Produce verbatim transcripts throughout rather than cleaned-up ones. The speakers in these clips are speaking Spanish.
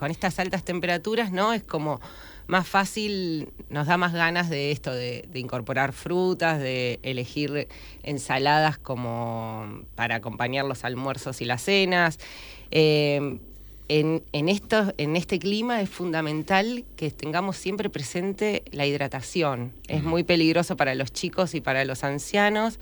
con estas altas temperaturas, ¿no? Es como más fácil, nos da más ganas de esto, de, de incorporar frutas, de elegir ensaladas como para acompañar los almuerzos y las cenas. Eh, en, en, esto, en este clima es fundamental que tengamos siempre presente la hidratación. Es muy peligroso para los chicos y para los ancianos.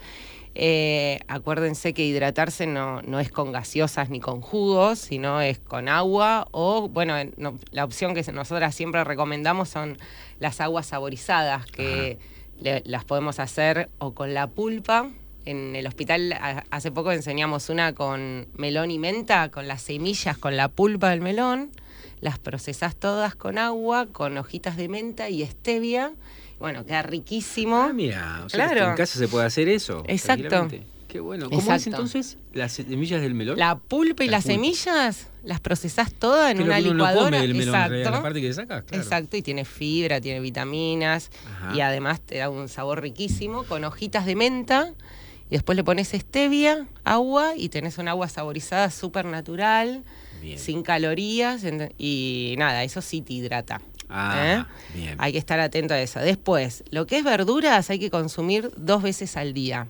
Eh, acuérdense que hidratarse no, no es con gaseosas ni con jugos, sino es con agua o, bueno, no, la opción que nosotras siempre recomendamos son las aguas saborizadas, que le, las podemos hacer o con la pulpa. En el hospital a, hace poco enseñamos una con melón y menta, con las semillas, con la pulpa del melón, las procesás todas con agua, con hojitas de menta y stevia. Bueno, queda riquísimo. Ah, mira, o sea, claro, que en casa se puede hacer eso. Exacto. Qué bueno. ¿Cómo Exacto. es entonces las semillas del melón? La pulpa y la las pulpa. semillas las procesás todas en Pero una uno licuadora. No come del melón, Exacto. La parte que sacas, claro. Exacto, y tiene fibra, tiene vitaminas. Ajá. Y además te da un sabor riquísimo con hojitas de menta. Y después le pones stevia, agua y tenés un agua saborizada súper natural, bien, sin calorías y nada, eso sí te hidrata. Ah, ¿Eh? bien. Hay que estar atento a eso. Después, lo que es verduras hay que consumir dos veces al día.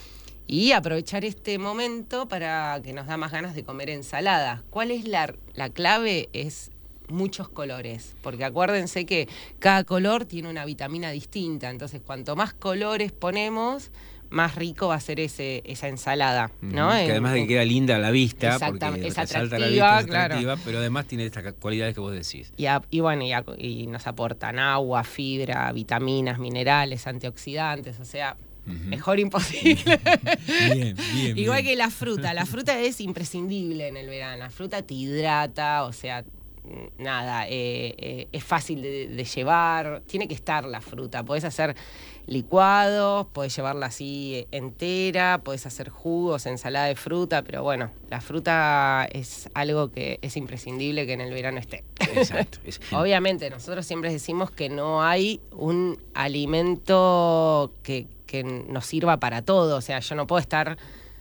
Y aprovechar este momento para que nos da más ganas de comer ensaladas. ¿Cuál es la, la clave? Es muchos colores. Porque acuérdense que cada color tiene una vitamina distinta. Entonces, cuanto más colores ponemos, más rico va a ser ese, esa ensalada, ¿no? Uh-huh. Que en, además de que queda linda a la vista, porque es resalta atractiva, la vista, es atractiva, claro, pero además tiene estas cualidades que vos decís. Y, a, y bueno, y, a, y nos aportan agua, fibra, vitaminas, minerales, antioxidantes, o sea, uh-huh, mejor imposible. Bien, bien, Igual bien. que la fruta, la fruta es imprescindible en el verano, la fruta te hidrata, o sea, nada, eh, eh, es fácil de, de llevar, tiene que estar la fruta, podés hacer licuados, podés llevarla así entera, podés hacer jugos, ensalada de fruta, pero bueno, la fruta es algo que es imprescindible que en el verano esté. Exacto. Obviamente, nosotros siempre decimos que no hay un alimento que, que nos sirva para todo, o sea, yo no puedo estar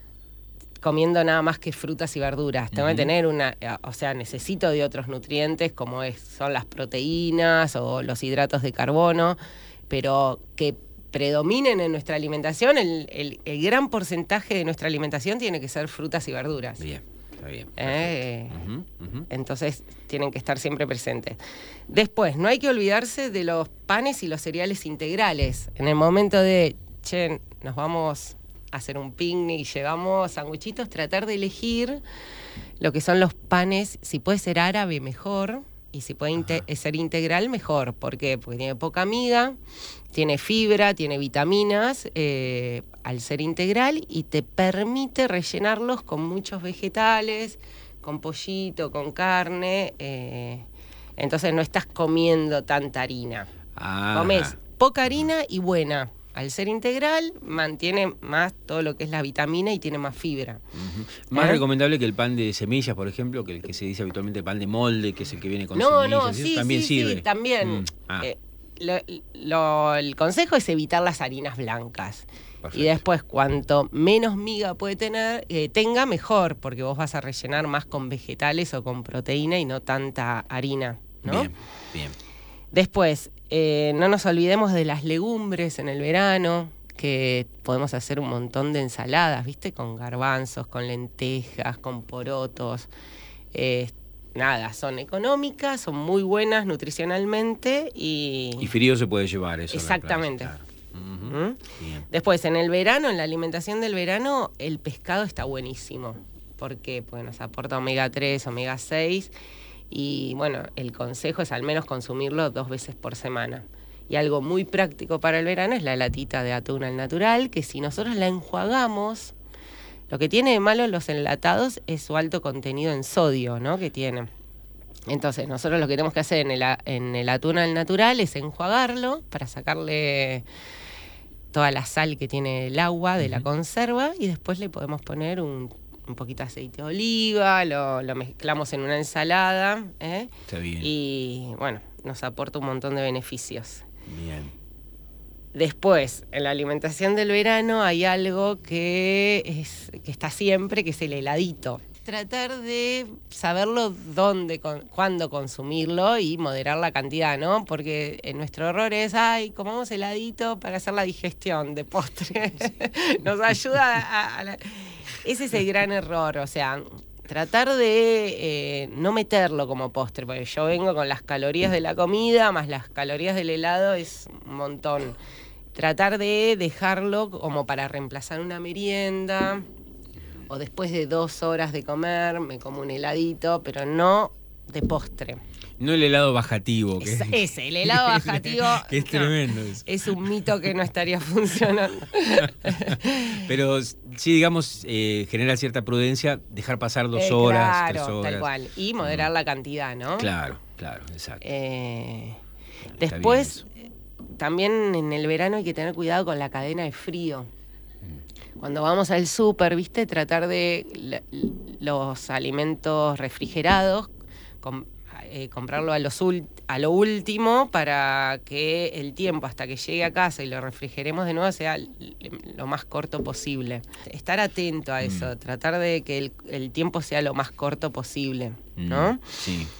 comiendo nada más que frutas y verduras. Tengo uh-huh. que tener una, o sea, necesito de otros nutrientes como es, son las proteínas o los hidratos de carbono, pero que predominen en nuestra alimentación, el, el, el gran porcentaje de nuestra alimentación tiene que ser frutas y verduras. Bien, está bien. Eh, uh-huh, uh-huh. Entonces tienen que estar siempre presentes. Después, no hay que olvidarse de los panes y los cereales integrales. En el momento de, che, nos vamos hacer un picnic y llevamos sandwichitos, tratar de elegir lo que son los panes, si puede ser árabe mejor, y si puede inte- ser integral mejor. ¿Por qué? Porque tiene poca miga, tiene fibra, tiene vitaminas, eh, al ser integral, y te permite rellenarlos con muchos vegetales, con pollito, con carne, eh, entonces no estás comiendo tanta harina. Ajá. Comes poca harina y buena. Al ser integral, mantiene más todo lo que es la vitamina y tiene más fibra. Uh-huh. Más ¿Eh? recomendable que el pan de semillas, por ejemplo, que el que se dice habitualmente pan de molde, que es el que viene con no, semillas. No, ¿sí? sí, También sí, sirve. Sí, también. Mm. Ah. Eh, lo, lo, el consejo es evitar las harinas blancas. Perfecto. Y después, cuanto menos miga puede tener, eh, tenga, mejor, porque vos vas a rellenar más con vegetales o con proteína y no tanta harina, ¿no? Bien, bien. Después, eh, no nos olvidemos de las legumbres en el verano, que podemos hacer un montón de ensaladas, ¿viste? Con garbanzos, con lentejas, con porotos. Eh, nada, son económicas, son muy buenas nutricionalmente y... Y frío se puede llevar eso. Exactamente. Claro. Uh-huh. ¿Mm? Bien. Después, en el verano, en la alimentación del verano, el pescado está buenísimo. ¿Por qué? Porque nos aporta omega tres, omega seis. Y bueno, el consejo es al menos consumirlo dos veces por semana. Y algo muy práctico para el verano es la latita de atún al natural, que si nosotros la enjuagamos, lo que tiene de malo los enlatados es su alto contenido en sodio, ¿no? Que tiene. Entonces, nosotros lo que tenemos que hacer en el, en el atún al natural es enjuagarlo para sacarle toda la sal que tiene el agua de uh-huh. la conserva, y después le podemos poner un, un poquito de aceite de oliva, lo, lo mezclamos en una ensalada, ¿eh? Está bien. Y bueno, nos aporta un montón de beneficios. Bien. Después, en la alimentación del verano hay algo que, es, que está siempre, que es el heladito. tratar de saberlo dónde, con, cuándo consumirlo y moderar la cantidad, ¿no? Porque en nuestro error es, ay, comamos heladito para hacer la digestión de postre. Nos ayuda a, a la... Ese es el gran error, o sea, tratar de eh, no meterlo como postre, porque yo vengo con las calorías de la comida más las calorías del helado, es un montón. Tratar de dejarlo como para reemplazar una merienda, o después de dos horas de comer me como un heladito, pero no de postre. No el helado bajativo. Que es, ese, el helado bajativo. Que es no, tremendo eso. Es un mito que no estaría funcionando. Pero sí, digamos, eh, genera cierta prudencia dejar pasar dos eh, horas, claro, tres horas. Tal cual. Y moderar mm. la cantidad, ¿no? Claro, claro, exacto. Eh, después, también en el verano hay que tener cuidado con la cadena de frío. Cuando vamos al súper, ¿viste? Tratar de la, los alimentos refrigerados, com, eh, comprarlo a, los ult, a lo último para que el tiempo hasta que llegue a casa y lo refrigeremos de nuevo sea lo más corto posible. Estar atento a eso, mm. tratar de que el, el tiempo sea lo más corto posible, ¿no? Mm, sí.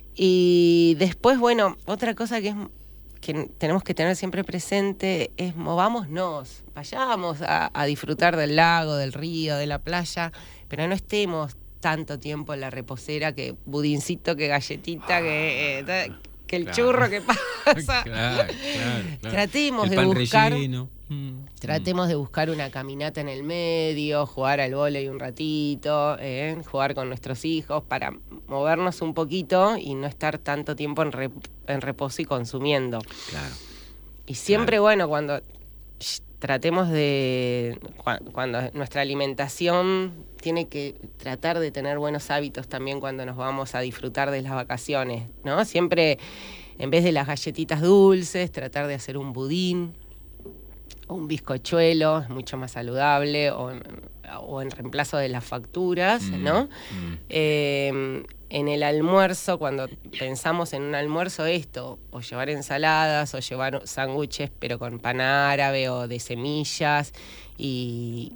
Y después, bueno, otra cosa que es... que tenemos que tener siempre presente es movámonos, vayamos a, a disfrutar del lago, del río, de la playa, pero no estemos tanto tiempo en la reposera, que budincito, que galletita, ah, que, eh, que el claro. churro que pasa. Claro, claro, claro. Tratemos el de pan buscar, relleno. Mm. tratemos de buscar una caminata en el medio, jugar al vóley un ratito, eh, jugar con nuestros hijos para movernos un poquito y no estar tanto tiempo en, rep, en reposo y consumiendo. Claro. Y siempre, claro. bueno, cuando sh, tratemos de... Cuando nuestra alimentación tiene que tratar de tener buenos hábitos también cuando nos vamos a disfrutar de las vacaciones, ¿no? Siempre, en vez de las galletitas dulces, tratar de hacer un budín, un bizcochuelo, es mucho más saludable, o en, o en reemplazo de las facturas, mm, ¿no? Mm. Eh, en el almuerzo, cuando pensamos en un almuerzo, esto, o llevar ensaladas, o llevar sándwiches, pero con pan árabe o de semillas, y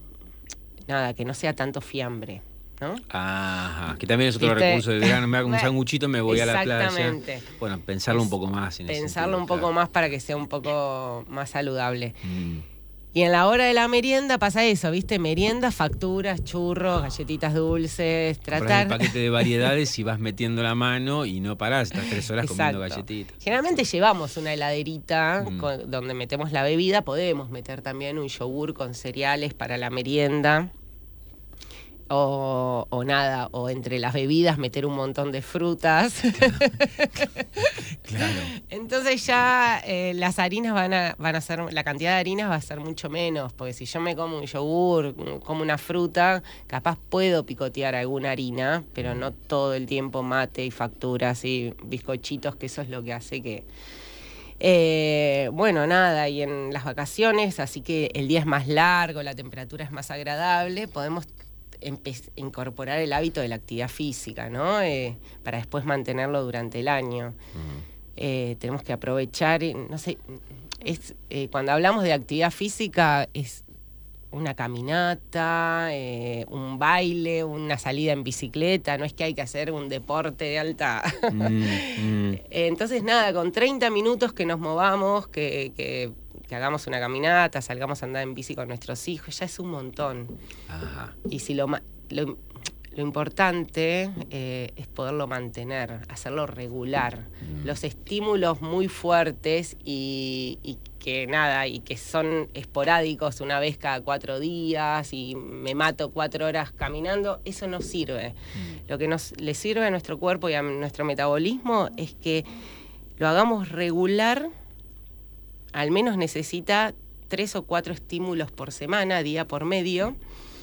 nada, que no sea tanto fiambre, ¿no? Ajá, que también es otro ¿Viste? recurso de verano, me hago un sanguchito, me voy a la playa. Exactamente. Bueno, pensarlo un poco más. En pensarlo ese sentido, un poco claro. más para que sea un poco más saludable. Mm. Y en la hora de la merienda pasa eso, ¿viste? Merienda, facturas, churros, galletitas dulces, tratar... el paquete de variedades y vas metiendo la mano y no parás, estás tres horas Exacto. comiendo galletitas. Generalmente llevamos una heladerita mm. con, donde metemos la bebida, podemos meter también un yogur con cereales para la merienda. O, o nada, o entre las bebidas meter un montón de frutas. Claro. Entonces ya eh, las harinas van a, van a ser, la cantidad de harinas va a ser mucho menos, porque si yo me como un yogur, como una fruta, capaz puedo picotear alguna harina, pero no todo el tiempo mate y facturas y bizcochitos, que eso es lo que hace que... Eh, bueno, nada, y en las vacaciones, así que el día es más largo, la temperatura es más agradable, podemos Empe- incorporar el hábito de la actividad física, ¿no? Eh, para después mantenerlo durante el año. Uh-huh. Eh, tenemos que aprovechar, no sé, es, eh, cuando hablamos de actividad física es una caminata, eh, un baile, una salida en bicicleta, no es que hay que hacer un deporte de alta... mm, mm. Entonces nada, con treinta minutos que nos movamos, que... que que hagamos una caminata, salgamos a andar en bici con nuestros hijos, ya es un montón. Ajá. Y si lo, lo, lo importante eh, es poderlo mantener, hacerlo regular. Mm. Los estímulos muy fuertes y, y que nada, y que son esporádicos una vez cada cuatro días y me mato cuatro horas caminando, eso no sirve. Mm. Lo que nos le sirve a nuestro cuerpo y a nuestro metabolismo es que lo hagamos regular. Al menos necesita tres o cuatro estímulos por semana, día por medio,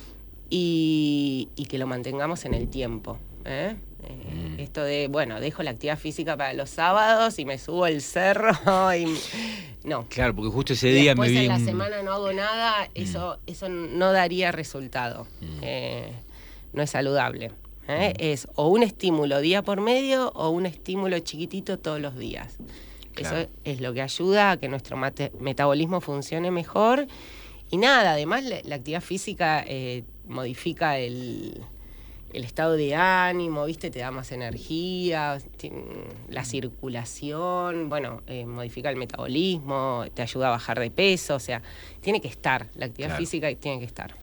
y, y que lo mantengamos en el tiempo. ¿eh? Eh, mm. Esto de, bueno, dejo la actividad física para los sábados y me subo el cerro y... No. Claro, porque justo ese día Después me vi... en la semana no hago nada, mm. eso, eso no daría resultado. Mm. Eh, no es saludable. ¿eh? Mm. Es o un estímulo día por medio o un estímulo chiquitito todos los días. Claro. Eso es lo que ayuda a que nuestro mate- metabolismo funcione mejor. Y nada, además la, la actividad física eh, modifica el, el estado de ánimo, ¿viste? Te da más energía, la circulación, bueno, eh, modifica el metabolismo, te ayuda a bajar de peso, o sea, tiene que estar, la actividad claro. física tiene que estar.